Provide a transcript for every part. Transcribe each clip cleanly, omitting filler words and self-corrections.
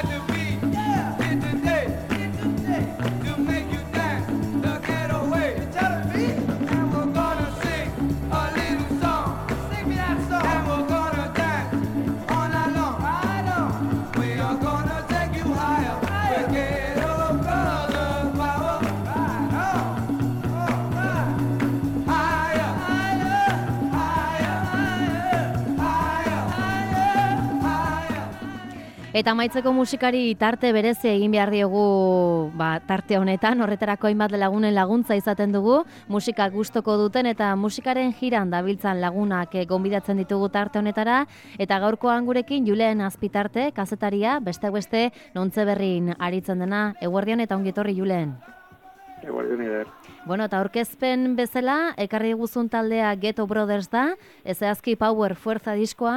Eta amaitzeko musikari tarte berezi egin behar diogu tarte honetan, horretarako hainbat lagunen laguntza izaten dugu, musika gustoko duten eta musikaren jiran dabiltzan lagunak gonbidatzen ditugu tarte honetara, eta gaurkoan gurekin Julen Azpitarte, kazetaria, besteak beste Nontzeberrin aritzen dena. Eguerdion eta ongietorri, Julen. Eguerdion, Ider. Bueno, eta aurkezpen bezala, ekarri guzun taldea Ghetto Brothers da, Zehazki Power Fuerza diskoa,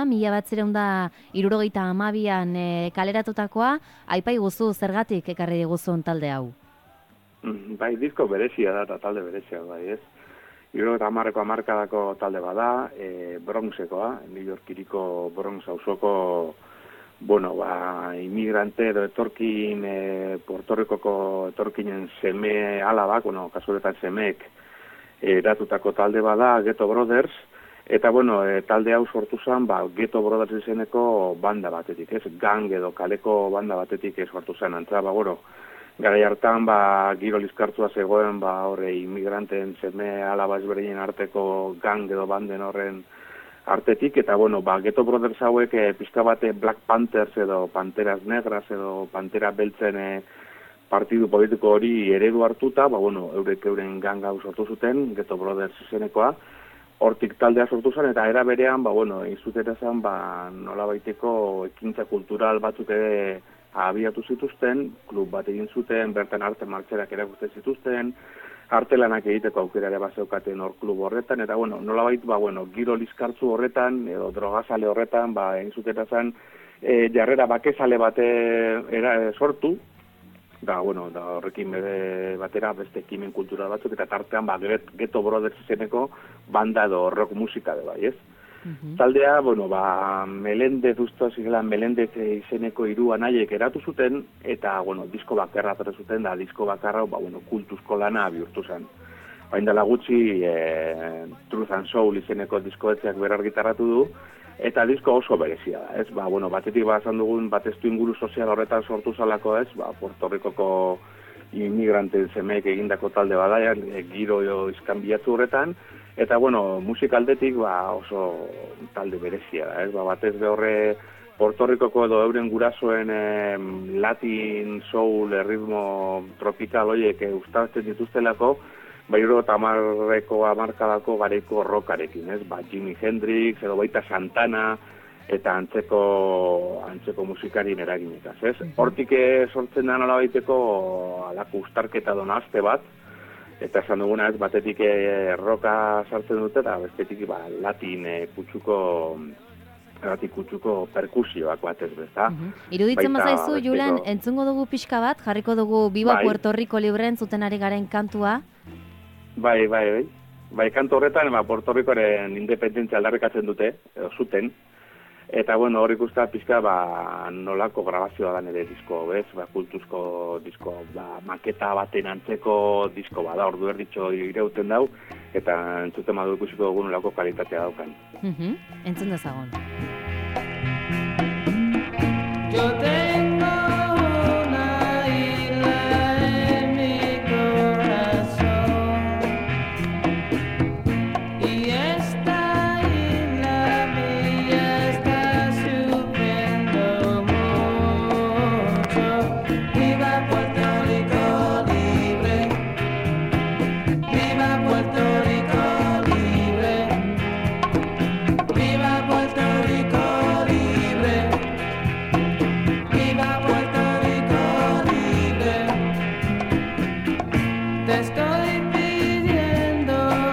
1972an kaleratutakoa, aipai guzu zergatik ekarri guzun talde hau? Bai, disko berezia da, eta talde berezia, bai, ez? 70ko hamarkadako talde bada, Bronxekoa, New York iriko Bronx auzoko, inmigrante edo etorkin, Puerto Ricoko etorkinen seme alabak, kasuretan semeek eratutako talde bada, Ghetto Brothers, eta, talde hau sortu zen, Ghetto Brothers izeneko banda batetik, ez? Gang edo kaleko banda batetik sortu zen, antza, garai hartan, giro liskartua zegoen, horre, immigranten seme alaba ezberdinen arteko gang edo banden horren artetik, eta, Ghetto Brothers hauek pizka bate Black Panthers edo Panteras Negras edo Pantera Beltzen partidu politiko hori eredu hartuta, eurek euren ganga sortu zuten, Ghetto Brothers izenekoa, hortik taldea sortu zen, eta era berean, izutera zen, nola baiteko ekintza kultural batzuk ere abiatu zituzten, klub bat egin zuten, bertan arte martxerak erakusten zituzten, artelanak egiteko aukera ere bazeukaten hor klub horretan, eta nolabait, giro liskartzu horretan, edo drogazale horretan, egin zutera zen, jarrera bakezale bate sortu, da horrekin bere batera beste ekimen kultural batzuk, eta tartean, Ghetto Brothers izeneko banda edo rock musika de bai, ez? Taldea, Melendez Melendez izeneko hiru anaiek eratu zuten, eta, disko bakarra atera zuten, da disko bakarra, kultuzko lana bihurtu zen. Bain dela gutxi, Truth and Soul izeneko diskoetxeak berargitarratu du, eta disko oso berezia da, ez? Batetik bazan dugun, testu inguru sozial horretan sortu zalako, ez? Puerto Ricoko immigranten semeek egindako talde bada, giro iskanbiatu horretan, eta, musikaldetik oso talde berezia da, ez? Batez behorre Puerto Ricoko edo euren gurasoen Latin, Soul, ritmo tropikal horiek ustatzen dituztelako, 70ko hamarkadako garaiko rockarekin, ez? Jimi Hendrix, edo baita Santana, eta antzeko musikarien eraginekaz, ez? Hortik sortzen da nola baiteko alako ustarketa donazte bat, eta esan duguna ez, batetik roka sartzen dute, eta bestetik latin kutsuko perkusioak batez bezala. Iruditzen bazaizu, Julen, entzungo dugu pixka bat, jarriko dugu Viva Puerto Rico libre entzuten ari garen kantua? Bai, kantu horretan, Puerto Ricoren independentzia aldarrikatzen dute, edo zuten, eta, hor ikusta pizka, nolako grabazioa da nire disko, bez? Kultuzko disko, maketa baten antzeko disko bada, ordu erditxo ireuten dau, eta entzuten madu ikusiko dugu nolako kalitatea daukan. Entzun dezagon. Yo tengo una isla en mi corazón y esta isla mía está sufriendo mucho. Viva Puerto Rico libre, viva Puerto Rico libre, viva Puerto Rico libre. Viva Puerto Rico libre. Te estoy pidiendo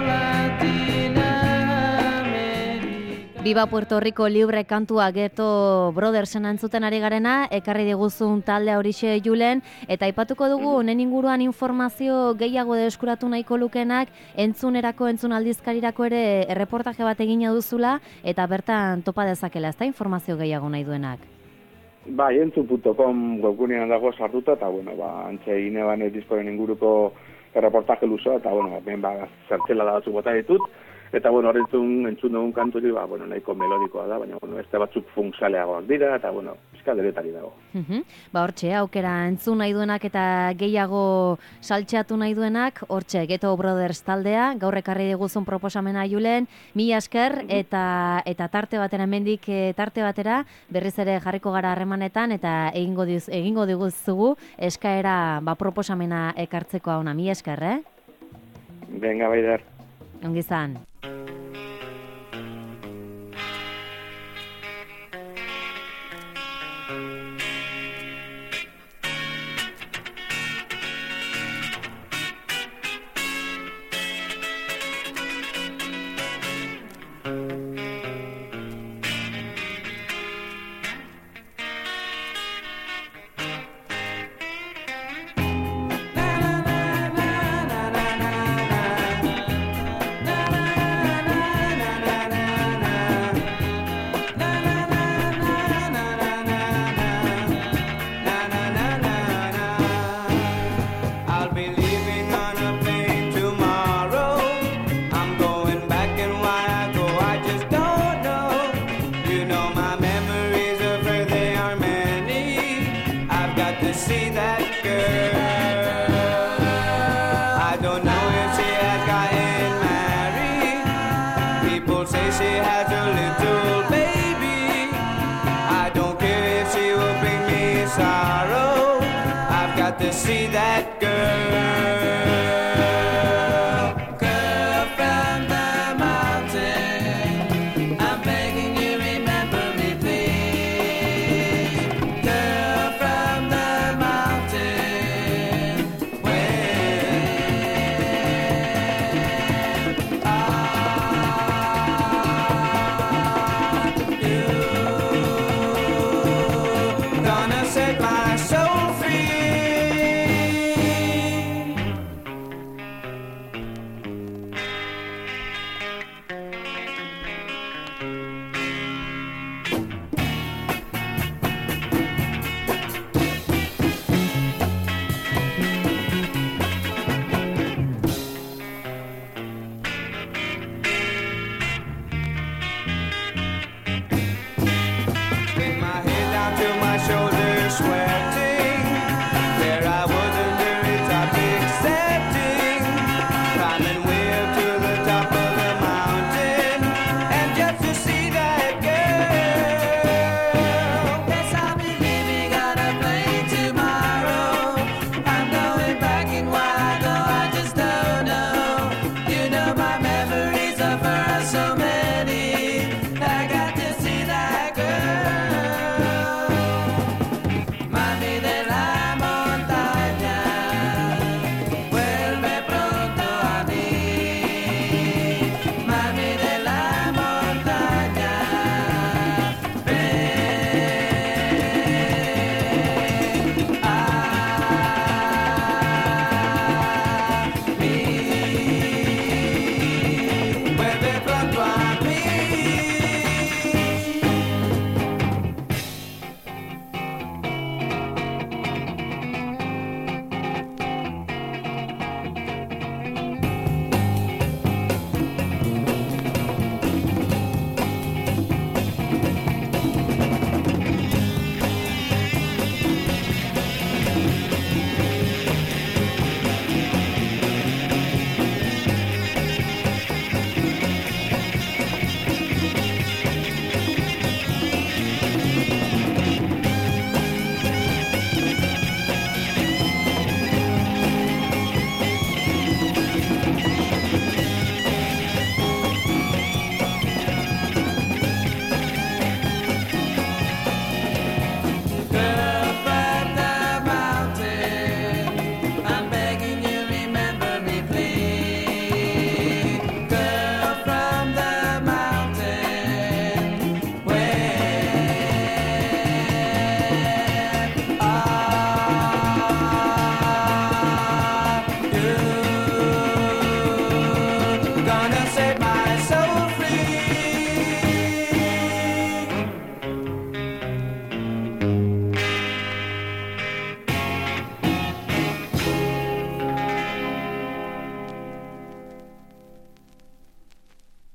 Latinoamérica. Viva Puerto Rico libre kantua Ghetto Brothersen entzuten ari garena, ekarri diguzun taldea horixe Julen, eta aipatuko dugu honen inguruan informazio gehiago deskuratu nahiko lukenak, entzun aldizkarirako ere erreportaje bat egina duzula, eta bertan topa dezakela, ez da informazio gehiago nahi duenak? Bai, entzun.com webgunean dago sartuta, eta, bueno, antxe Inebane diskoren inguruko erreportaje luzoa, eta, bueno, ben, zertzela da batzuk bota ditut, eta, bueno, entzun dugun kanturi, bueno, nahiko melodikoa da, baina, bueno, este batzuk funksaleagoak dira, eta, bueno, deretari dago. Hortxe, aukera entzun nahi duenak eta gehiago saltxeatu nahi duenak, hortxe, Ghetto Brothers taldea, gaur ekarri diguzun proposamena Julen, mila esker, eta tarte batera, hemendik tarte batera, berriz ere jarriko gara harremanetan, eta egingo diguzugu eskaera proposamena ekartzeko hauna, mila esker, Venga, Baider. Ongi izan. To see that girl.